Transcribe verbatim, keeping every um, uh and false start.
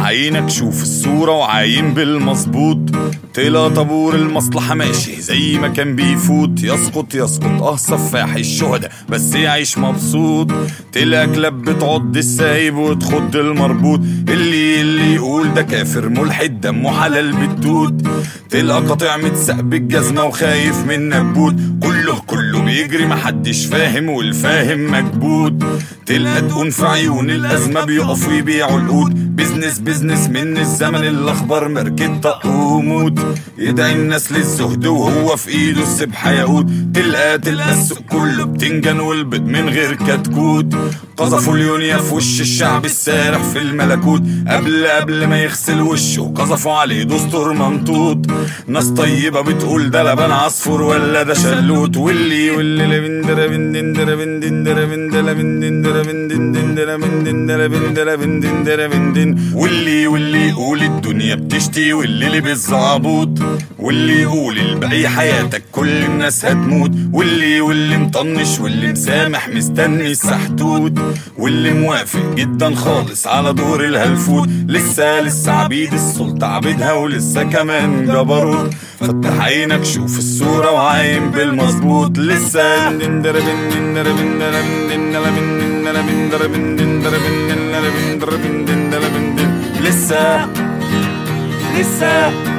عينك شوف الصورة وعاين بالمظبوط، طلع طابور المصلحة ماشي زي ما كان بيفوت، يسقط يسقط اه سفاح الشهداء بس يعيش مبسوط، طلع كلاب بتعض السايب وتخض المربوط، اللي اللي يقول ده كافر ملحد دمه حلال بالتوت، طلع قاطع متسق بالجزمة وخايف من نبوت، كله كله بيجري محدش فاهم والفاهم مكبوت، طلع تقون في عيون الأزمة بيقفوا يبيعوا القود، بزنس بزنس من الزمن الأخبار مركب طق وموت، يدعي الناس للزهد وهو في ايده السبحة يقود، تلقى تلقى السوق كله بتنجان والبيض من غير كتكوت، قذفوا اليونيا في وش الشعب السارح في الملكوت، قبل قبل ما يغسل وشه قذفوا عليه دستور ممطوط، ناس طيبة بتقول ده لبن عصفور ولا ده شلوت، واللي واللي لبندر بندندر بندندر بندر بندندر بندندر بندندر بندندر بندندر بندندر، واللي واللي يقول الدنيا بتشتي واللي لبس زعبوط، واللي يقول الباقي حياتك كل الناس هتموت، واللي واللي مطنش واللي مسامح مستني السحتوت، واللي موافق جدا خالص على دور الهلفوت، لسه لسه عبيد السلطة عبيدها ولسه كمان جبروت، فتح عينك شوف الصورة وعاين بالمظبوط، لسه بندندر بندندر بندندر بندندر بندندر بندندر بندندر بندندر بندندر بندندر لسه لسه